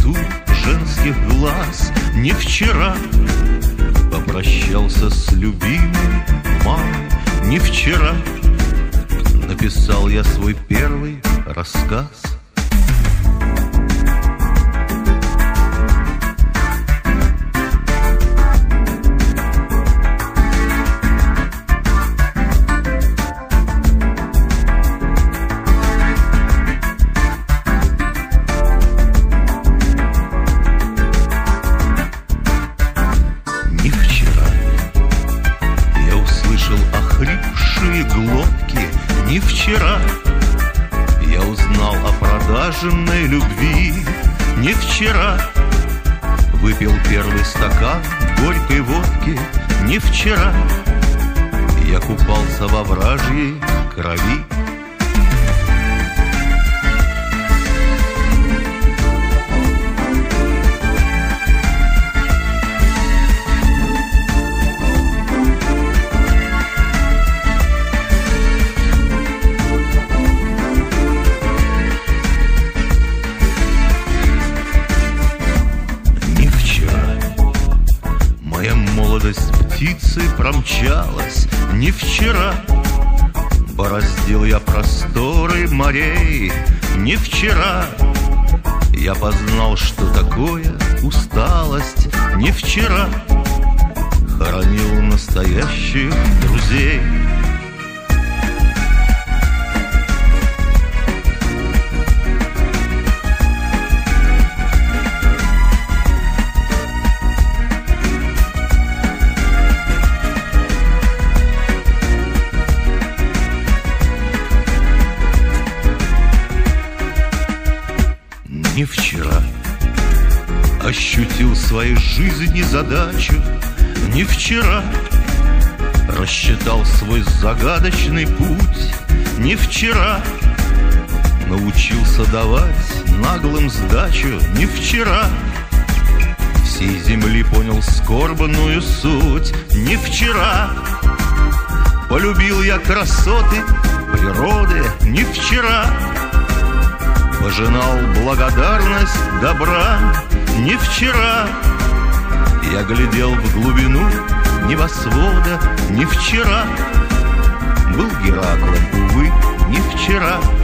цвету женских глаз. Не вчера попрощался с любимой мамой. Не вчера написал я свой первый рассказ. Не вчера я узнал о продаженной любви. Не вчера выпил первый стакан горькой водки. Не вчера я купался во вражьей крови. Молодость птицы промчалась. Не вчера бороздил я просторы морей. Не вчера я познал, что такое усталость. Не вчера хоронил настоящих друзей. Не вчера ощутил в своей жизни задачу. Не вчера рассчитал свой загадочный путь. Не вчера научился давать наглым сдачу. Не вчера всей земли понял скорбную суть. Не вчера полюбил я красоты природы. Не вчера пожинал благодарность добра. Не вчера я глядел в глубину небосвода. Не вчера был Гераклом, увы, не вчера